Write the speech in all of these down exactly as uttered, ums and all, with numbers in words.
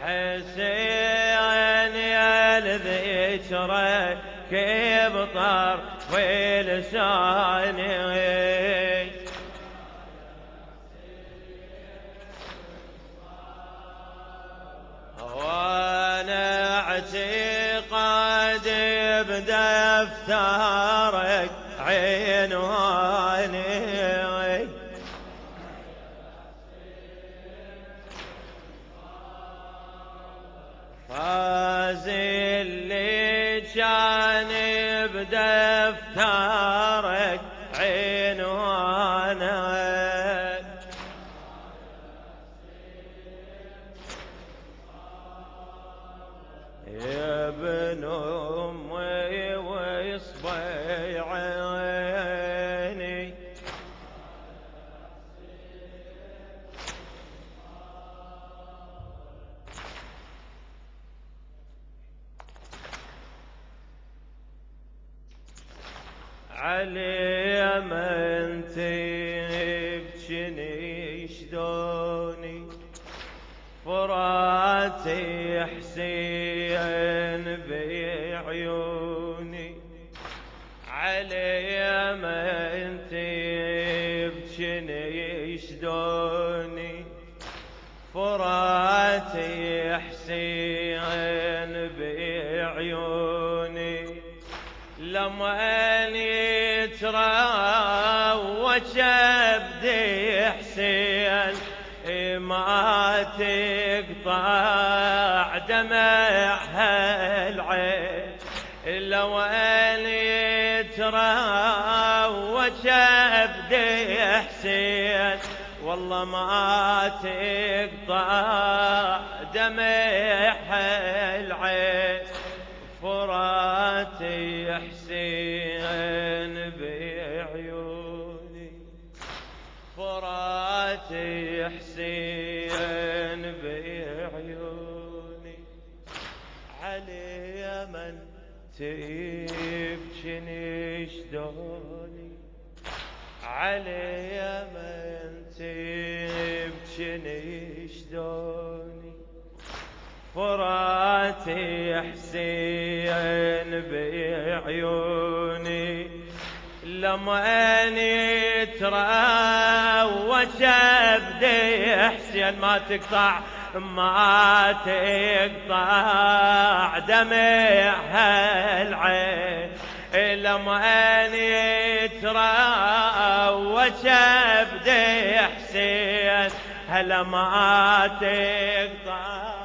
حسين يا الذكرى كيف طار في لساني، وانا اعتقادي بدفترك عنواني، فاز اللي كان بدفترك عنوانك، يا ابن امي واصبع عيني، علي من تبجني شدوني، فراتي حسين بعيوني، علي من تبجني شدوني، فراتي حسين بعيوني، لما يتروج ابدي حسين ما تقطع دمع هالعين، لو ان يتروج ابدي حسين والله ما تقطع دمع هالعين، فراتي حسين بعيوني، فراتي حسين بعيوني، علي من تبجني شدوني، علي من تبجني شدوني، فراتي حسين بعيوني، لما يتروج ابدي حسين ما تقطع ما تقطع دمع هالعين، لما يتروج ابدي حسين هلا ما تقطع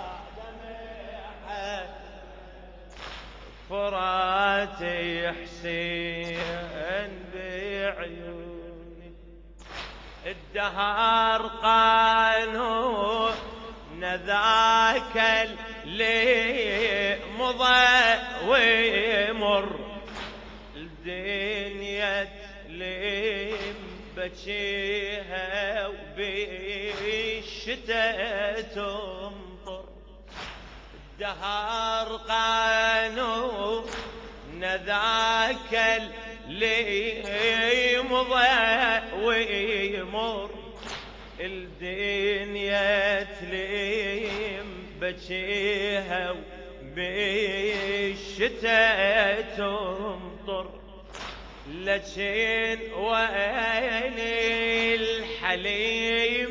فراتي حسين بعيوني، الدهر قانون ذاك اللي مضى ويمر، الدنيا تلم بجيها وبالشتاء تمطر، الدهر قانون ذاك اللي يمضى ويمر، الدنيا تلم بجيها وبالشتاء تمطر، لكن وين الحليم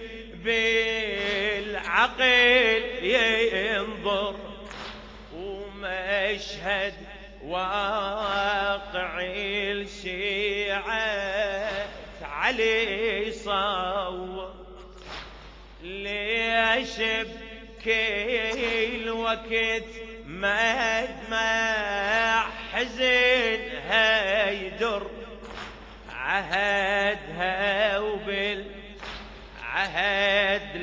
بالعقل ينظر، ومشهد واقعي الشيعة علي صور، ليش بكل وقت مدمع حزنها يدر، عهدها وبالعهد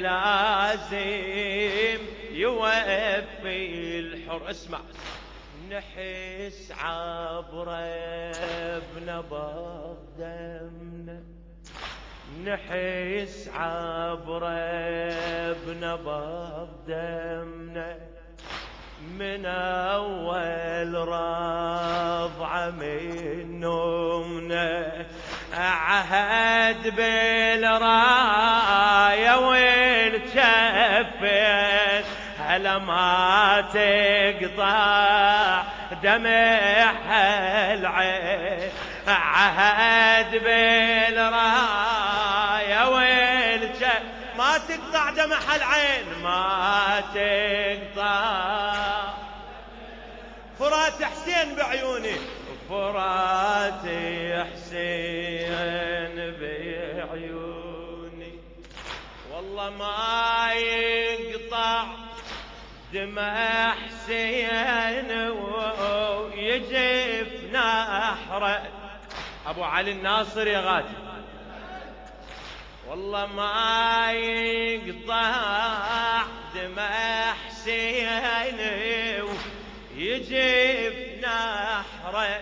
لازم يوفي الحر. اسمع، نحس عبره بنبض دمنا، نحس عبره بنبض دمنا، من أول رضعة من نومنا، عهد بالراية والكفين هلا ما تقطع دمع العين، عهد بالراية والجد ما تقطع دمع العين، ما تقطع فرات حسين بعيوني، فرات حسين بعيوني، والله ما يقطع دمع حسين ويجف نحره. ابو علي الناصري غادي، والله ما يقطع دمع حسين ويجف نحره،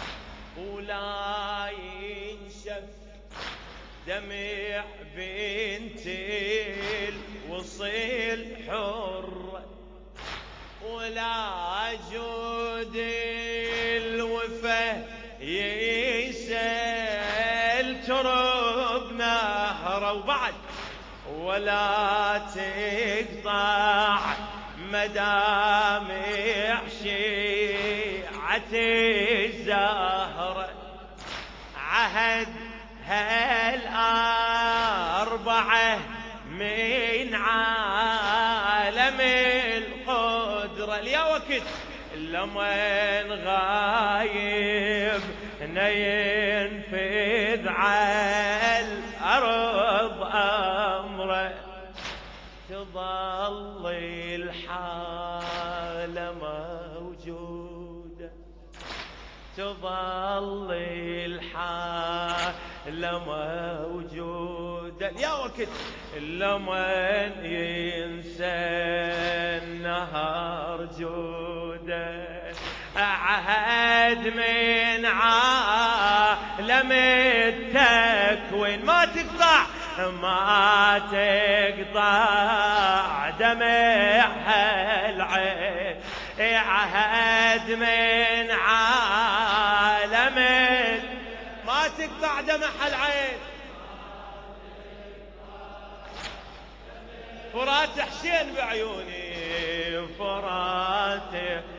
ولا ينشف دمع بنت الوصيل حر، ولا جود الوفا يسال ترب نهره، وبعد ولا تقطع مدامع شيعة الزهرة، عهد هالأربعة من عالم القدرة. يا وقت لمن غايب ينفذ على الأرض أمره، تظل الحالة موجودة، تظل الحالة موجودة. يا وقت لمن ينسى النهار جوده، عهد من عالم التكوين ما تقطع ما تقطع دمع العين، عهد من عالم ما تقطع دمع العين، فرات حسين بعيوني، فرات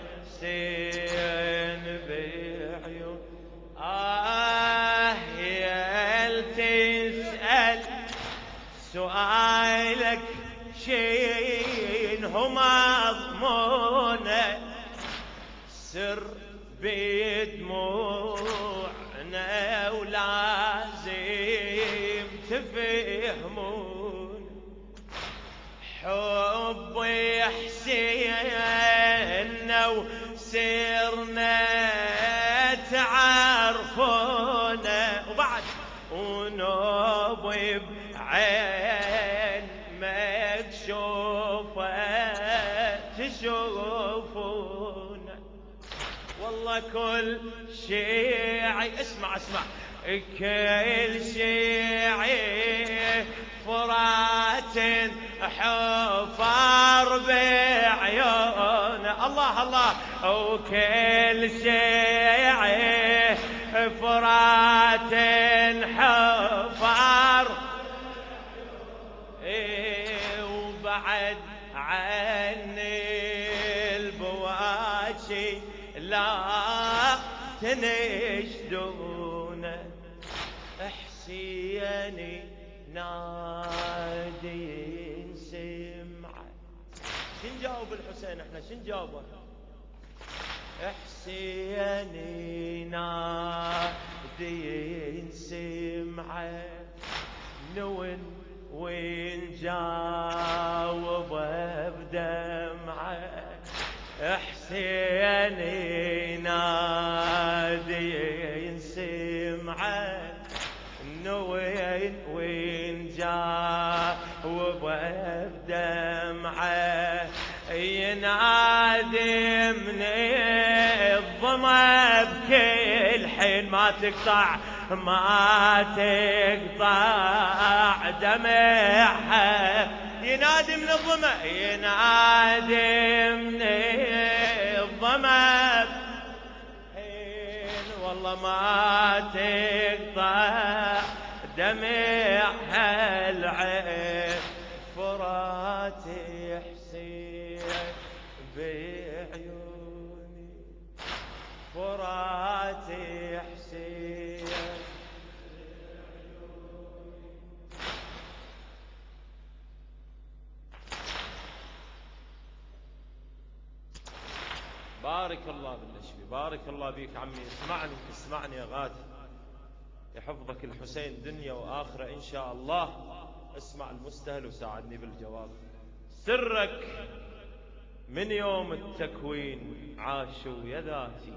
حسين بعيوني. آه يا تسأل سؤالك شين هو مضمونه، سر بدموعنا ولازم تفهمون، حبي حسينا وسرنا تعرفونا، وبعد ونوبي بعين مكشوفة تشوفونا، والله كل شيعي اسمع اسمع كل شيعي فرات حفار بعيون الله الله، وكل شيعي فرات حفار، إيه وبعد عن البواشي لا تنشدون، حسيني نادي سمعه. شن جاوب الحسين احنا شن جاوبه؟ حسيني نادي سمعه، نون وين جاوب بدمعه، حسيني نادي سمعه، نوين وين جاوب بدمعه، ينادي من الظما بكل حين ما تقطع ما تقطع دمعها، ينادي من الظما ينادي من الظما حين والله ما تقطع دمعها العين، فرات حسين بعيوني فراتي حسين بارك الله بالنشبي، بارك الله بيك عمي. اسمعني اسمعني يا غادي، يحفظك الحسين دنيا وآخرة إن شاء الله. اسمع المستهل وساعدني بالجواب. سرك من يوم التكوين عاشوا يا ذاتي،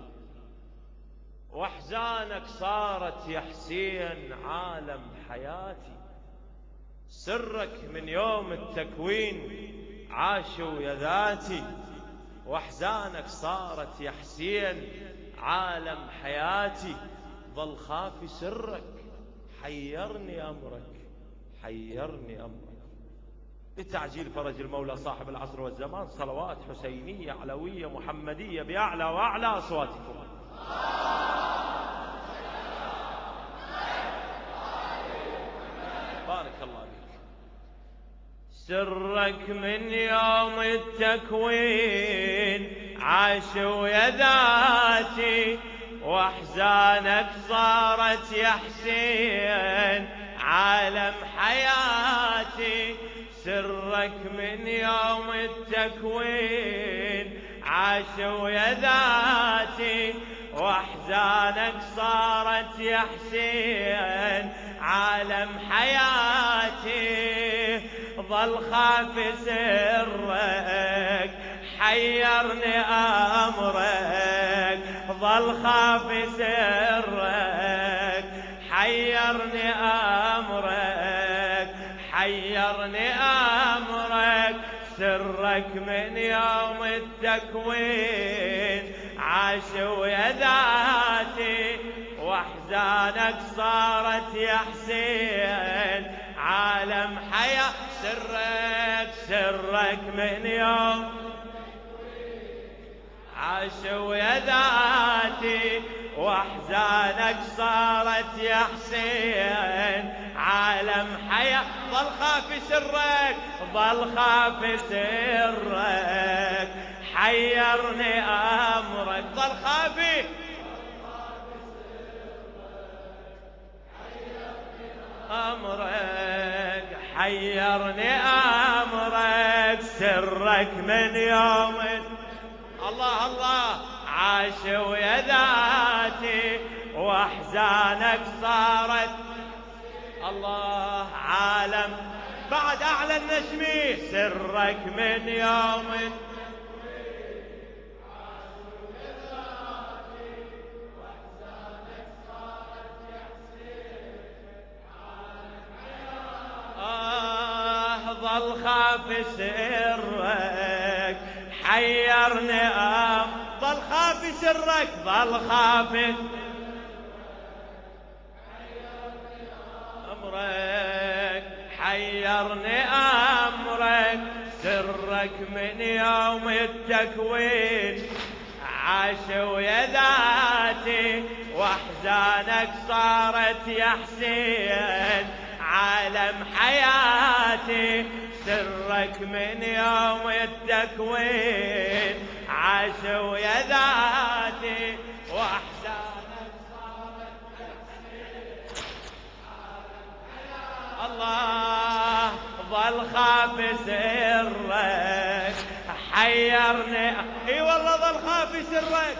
واحزانك صارت يا حسين عالم حياتي. سرك من يوم التكوين عاشوا يا ذاتي، واحزانك صارت يا حسين عالم حياتي. ظل خافي سرك حيرني أمرك، حيرني أمرك. لتعجيل فرج المولى صاحب العصر والزمان صلوات حسينية علوية محمدية بأعلى وأعلى أصواتكم. بارك الله بك. سرك من يوم التكوين عاشوا يا ذاتي، واحزانك صارت يا حسين عالم حياتي. سرك من يوم التكوين عاشوا يا ذاتي، واحزانك صارت يا حسين عالم حياتي. ظل خاف سرك حيرني أمرك، ظل خاف سرك حيرني أمرك، حيرني أمرك. سرك من يوم التكوين عاشوا يا ذاتي، واحزانك صارت يا حسين عالم حياة. سرك سرك من يوم عاشوا يا ذاتي، واحزانك صارت يا حسين عالم حياة. ظل خافي سرك، ظل خافي سرك حيرني أمرك. ظل خافي أمرك، حيرني أمرك. سرك من يوم الله الله عاشوا يا ذاتي، واحزانك صارت الله عالم. بعد أعلى النجمي. سرك من يوم عاشوا يا ذاتي، واحزانك صارت يا حسين عالم حياتي. آه ظل خاف سرك حيرني أم. ظل خافي سرك، ظل خافي أمرك، حيرني أمرك. سرك من يوم التكوين عاشوا يا ذاتي، واحزانك صارت يا حسين عالم حياتي. سرك من يوم التكوين عاشوا يا ذاتي، واحزانك صارت يا حسين عالم حياتي. الله ظل خاف سرك حيرني. اي والله ظل خاف سرك،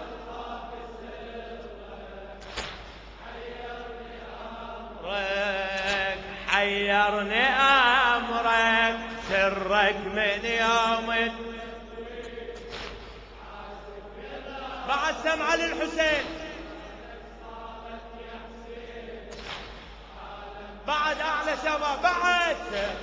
حيرني أمرك. سرك من يوم بعد سمع للحسين، بعد أعلى سما. بعد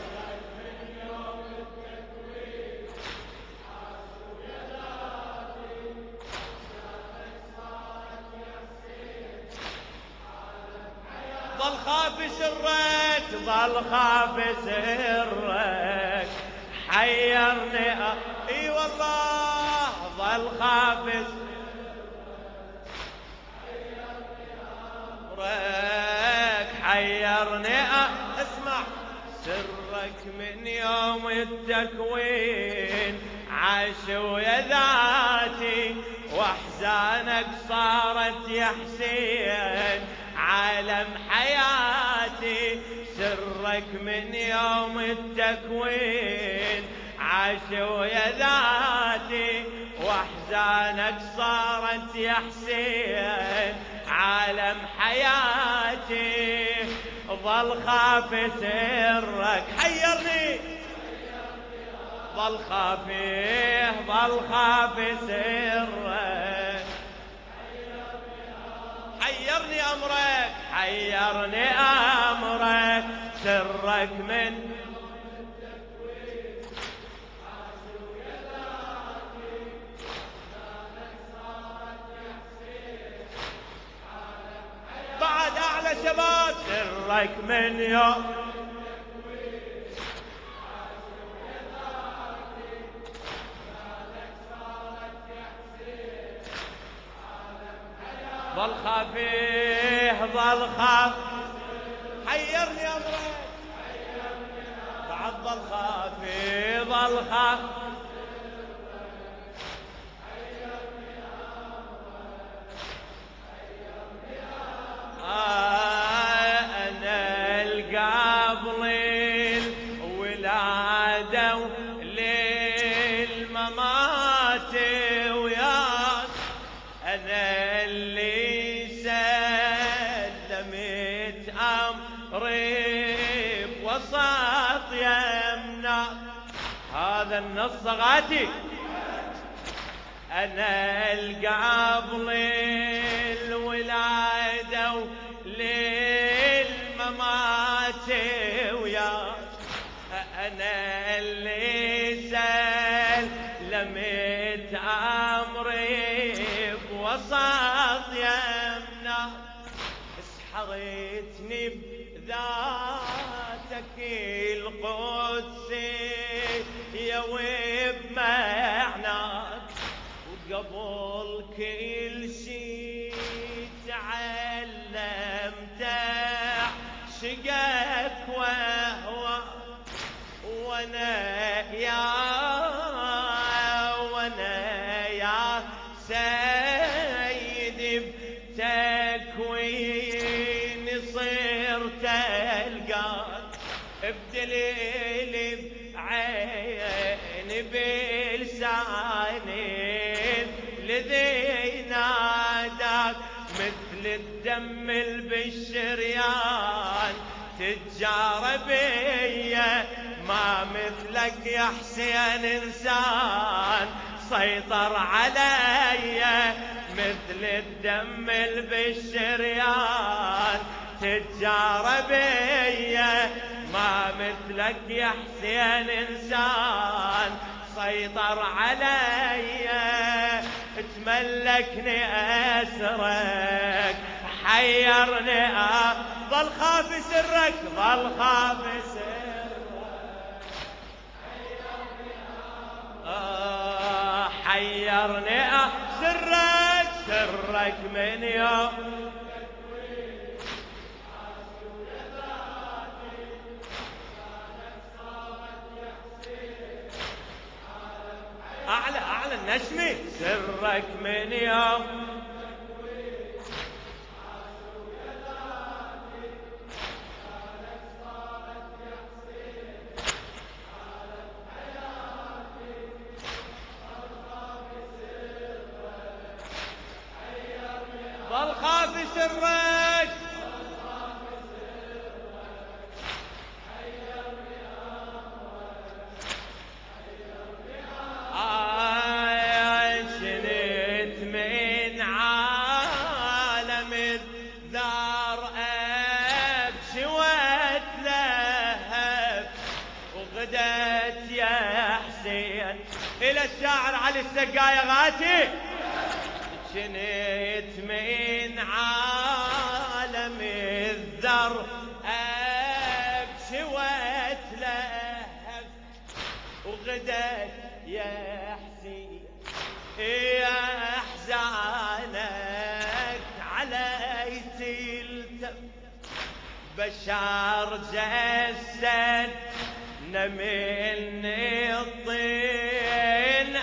ظل خاف سرك، ظل خاف سرك حيرني. اي والله ظل خاف سرك حيرني. اسمع سرك من يوم التكوين عاش ويا ذاتي واحزانك صارت يا حسين عالم حياتي سرك من يوم التكوين عاش ويا ذاتي واحزانك صارت يا حسين عالم حياتي ظل خاف سرك حيرني ظل خافيه ظل خاف سرك حيرني أمرك حيرني أمرك سرك من بعد أعلى شباب سرك من يوم ظل خافيه ظل خاف حيرني أمرك بعد ظل خافيه ظل خاف آه أنا القبل الولادة للممات وياك أنا اللي سلمت أمري بوسط يمنا هذا النص غاتي أنا القبل الولادة للممات وياك أنا اللي سلمت أمري بوسط يمنا اسحرتني بذاتك القدسية وبمعناك وقبل كل شي تعلمت عشقك وهو وانا يا وانا يا سيدي بتكويني صرت القاك بدليل بعيني بلساني الذي ناداك مثل الدم بالشريان تتجارى بيا ما مثلك يا حسين انسان سيطر علي مثل الدم بالشريان تتجارى بيا ما مثلك يا حسين انسان سيطر علي تملكني أسرك حيرني ظل خاف سرك ظل خاف سرك آه حيرني سرك سرك من يوم أعلى أعلى النشمي سرك من يوم ظل خاف سرك شنت من عالم الدار أبكي واتلهف وغدت يا حسين إلى الشاعر علي السقاية غاتي شنت من عالم الذر أبكي واتلهف وغدت يا حسين يا احزانك علي تلتف بشار جسد من الطين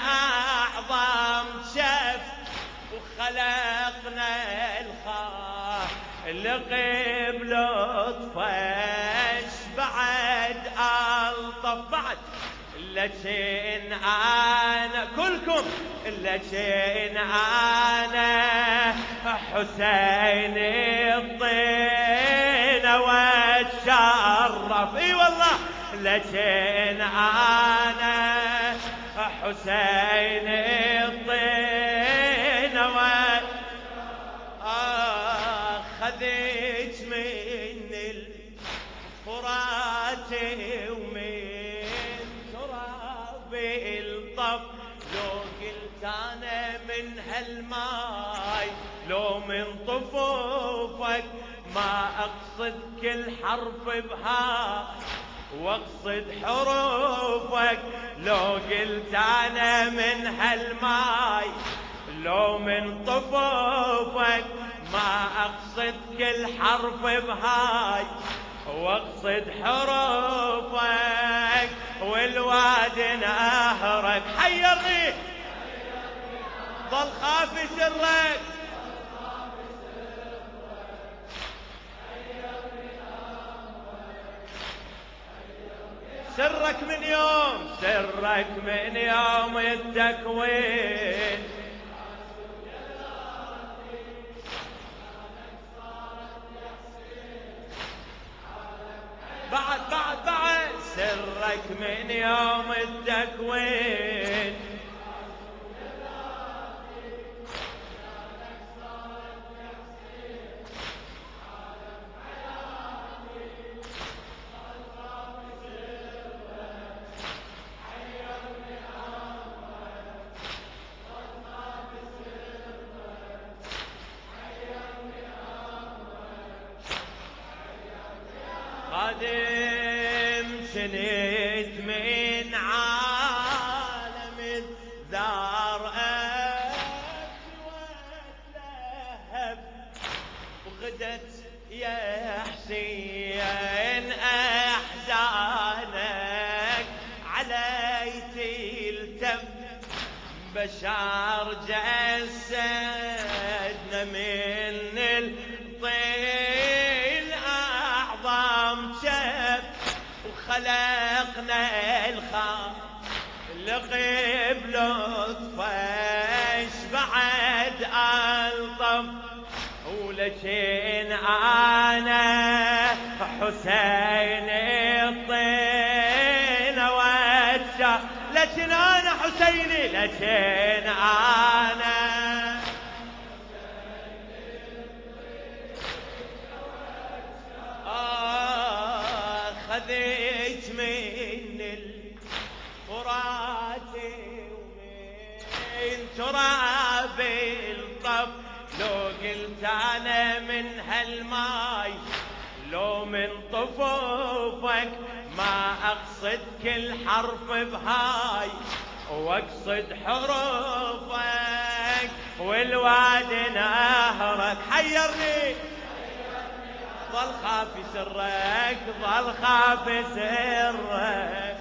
لقب لطفش بعد ألطف بعد لكن أنا كلكم لكن أنا حسين الطين واتشرف اي والله لكن أنا حسين الطين واتشرف خذيت من الفرات ومن تراب الطف لو قلت أنا من هالماي لو من طفوفك ما أقصد كل حرف بها واقصد حروفك لو قلت أنا من هالماي لو من طفوفك ما أقصد كل حرف بهاي واقصد حروفك والواد نهرك حيرني ظل خافي سرك سرك من يوم سرك من يوم التكوين بعد بعد بعد سرك من يوم التكوين قادم سنيت من عالم الذار أبكي واتلهب وغدت يا حسين أحزانك علي تلتف بشار جسدنا من الطين أعظم شف وخلقنا الخالق بلطفش بعد ألطف ولكن أنا حسين الطين واتشا لكن أنا حسيني لكن أنا آه خذيت من الفرات ومن تراب الطف لو قلت أنا من هالماي لو من طفوفك ما أقصد كل حرف بهاي واقصد حروفك والواد نهرك حيرني ظل خافي سرك ظل خافي سرك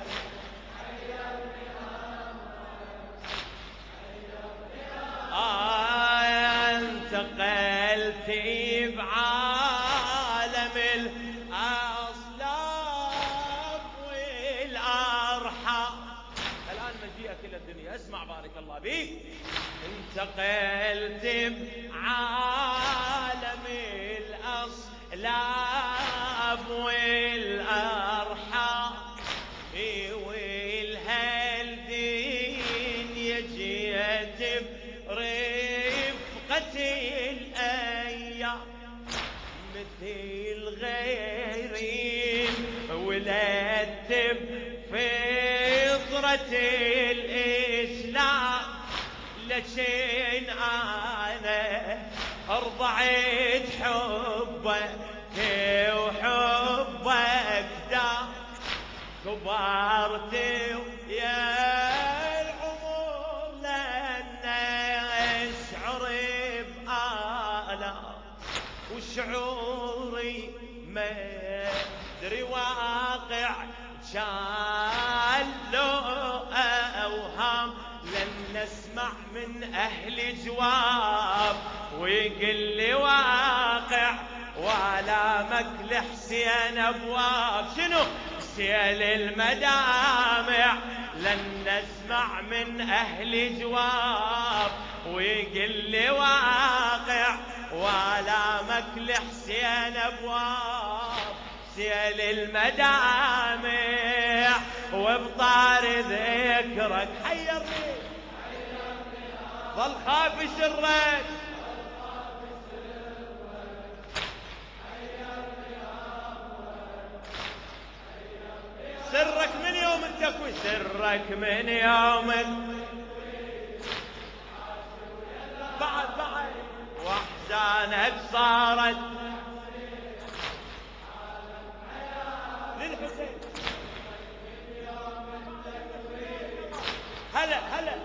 آه انتقلت بعالم الأصلاف والأرحام الآن مجيئك إلى الدنيا اسمع بارك الله بيك انتقلت بعالم الأصلاف والأرحام والهالدين يجيت برفقة الأيام مثل غيرين ولدت بفطرة الإسلام لكن أنا أرضعت حبك وحبك دام كبرت يا العمر لأن أشعر بآلام وشعوري ما أدري واقع كان له أوهام لن نسمع من أهل جواب ويقل لي واقع وآلامك لحسين أبواب شنو سيل المدامع لن نسمع من أهل جواب ويقل لي واقع وآلامك لحسين أبواب سيل المدامع وبطار ذكرك حيرني ظل خافي سرك سرك من يوم التكوين سرك من يوم بعد بعد واحزانك صارت للحسين هلا هلا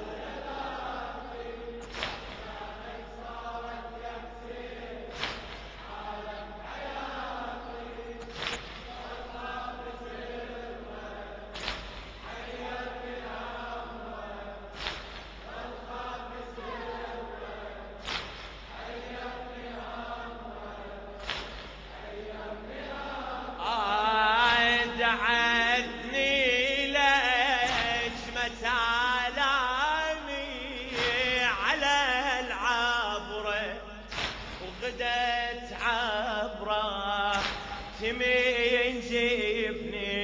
دعتني ليش متالامي على العبرة وغدت عبرة تمين جبني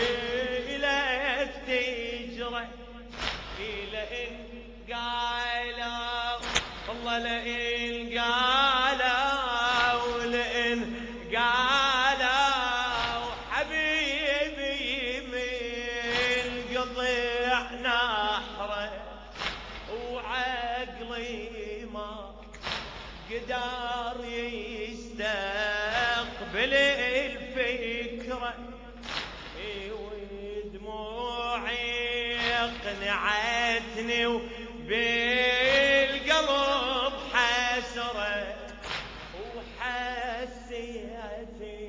لك تجرى لئن قالوا والله لئن قالوا لئن قالوا حبيبي من قضيع نحره وعقلي ما قدر يستقبل الفكره ودموعي اقنعتني وبالقلب حسره وحسيتي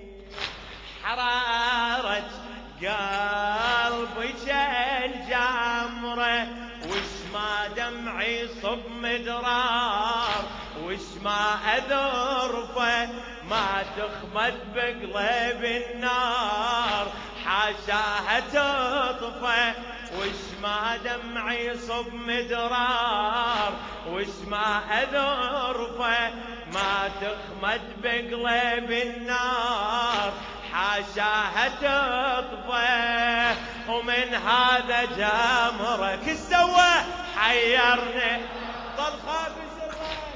حرارة قلبي كالجمرة وش ما دمعي صب مدرار وش ما أذرفه ما تخمد بقلب النار حاشاها تطفى وش ما دمعي صب مدرار وش ما أذرفه ما تخمد بقلب النار حاشاها تطفى ومن هذا جمرك السوى حيرني ظل خافي سرك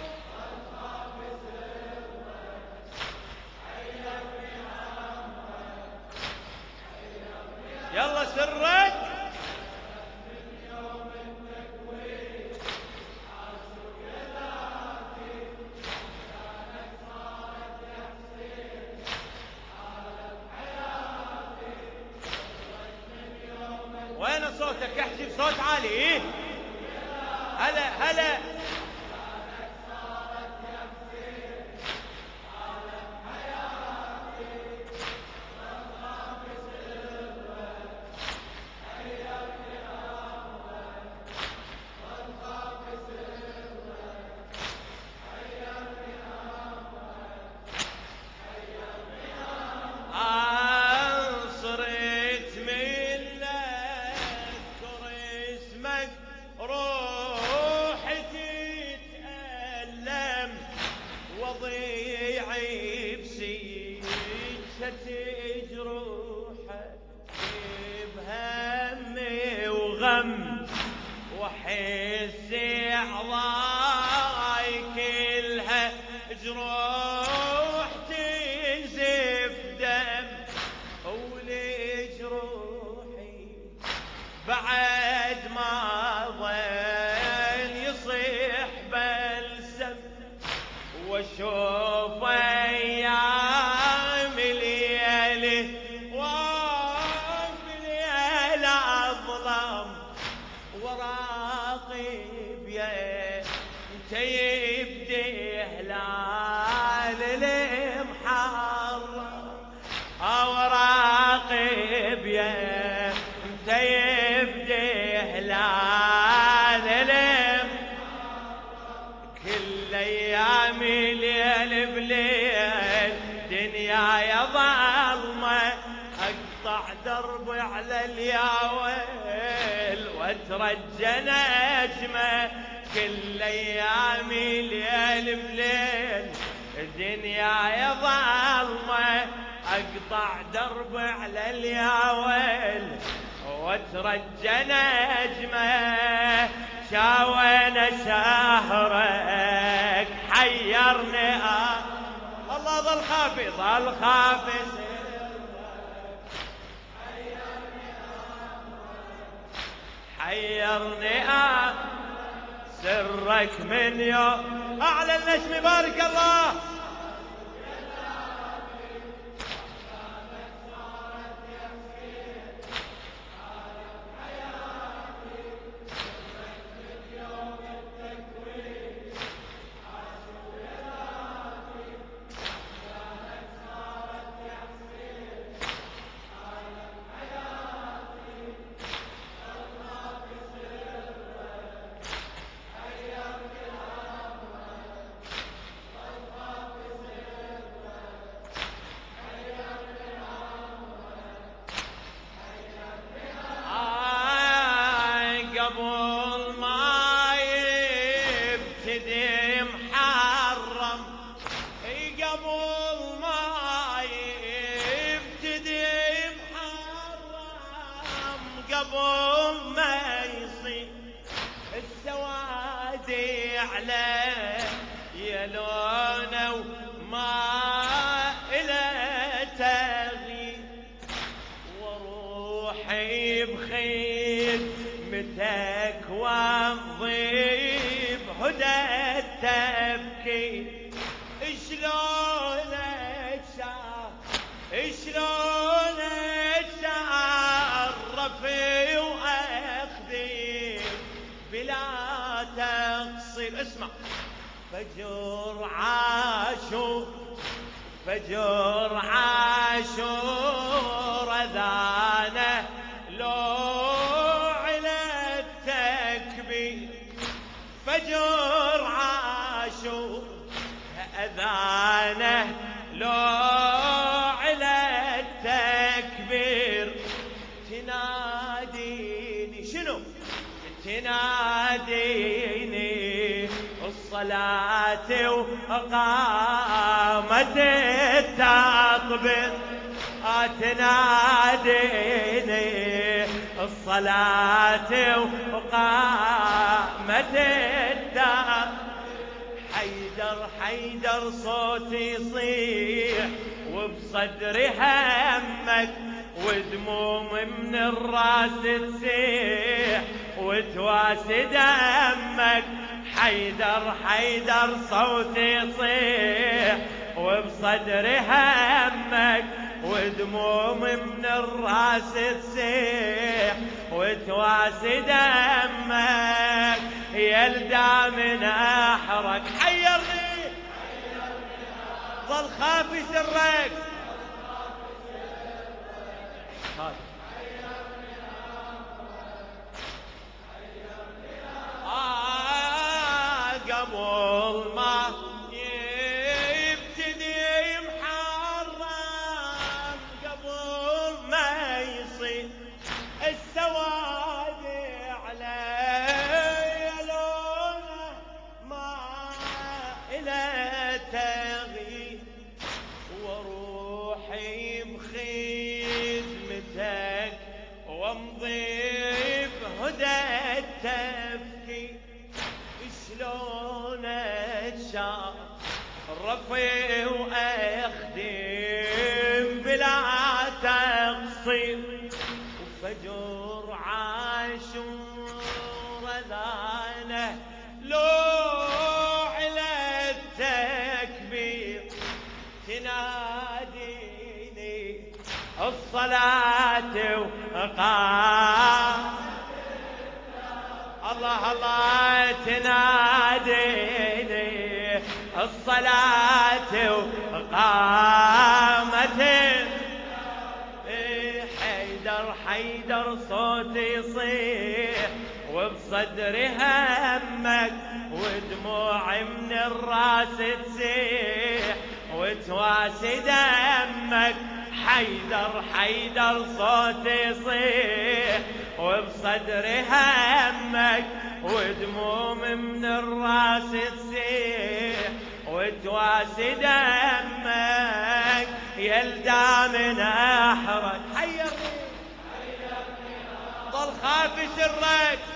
يلا سرك وين صوتك احكي بصوت عالي هلا هلا صرت من اذكر اسمك روحي تتألم وضيعي بسكة جروحك بهمي وغم وحس اعضاي كلها جروح تنزف دم ولجروحي بعد ما ظل يصيح بلسم واشوف ايام ليالي وفي ليل اظلم وراقب يا انت يبدي هلال المحرم وراقب يا انت يبدي هلال المحرم كل ايام ليل بليل يا ويل وترجى نجمه كل ايامي ليل بليل الدنيا ظلمه اقطع درب على الياويل وترجى نجمه شاوين شهرك حيرني آه الله ظل خافي ظل خافي حيرني آه سرك من يوم أعلى النجم بارك الله قبل ما يبتدي محرم قبل ما يبتدي محرم قبل ما يصير السوادي عليه يلونه وما إلى تغيير وروحي بخير متك وامضي بهدى تبكي شلون اتشاف شلون اتشرفي واخذي بلا تقصير اسمع فجر عاشور فجر عاشور اذانه لو فجر عاشور أذانه لو على التكبير تناديني شنو تناديني الصلاة وقامت التطبير تناديني الصلاة وقامت الدار حيدر حيدر صوتي يصيح وبصدري همك ودموم من الراس تسيح وتواسي دمك حيدر حيدر صوتي يصيح وبصدري همك ودموم من الراس تسيح وتواسي دمك يلدى من احرك حيرني ظل خافي سرك آه قبل ما يبتدي محرم قبل ما يصير السواد عليه لونه ما إلى تغيير وروحي بخدمتك وامضي بهدى التفكير شلون اتشاف رفي واخدم بلا تقصير وفجر عاشور اذانه لو على التكبير تناديني الصلاة وقام الله الله تناديني الصلاة وقامت حيدر حيدر صوتي يصيح وبصدري همك ودموع من الراس تسيح وتواسي دمك حيدر حيدر صوتي يصيح وبصدري همك ودموم من الراس تسيح وتواسي دمك يلدى من احرك. حيرني ضل خافي سرك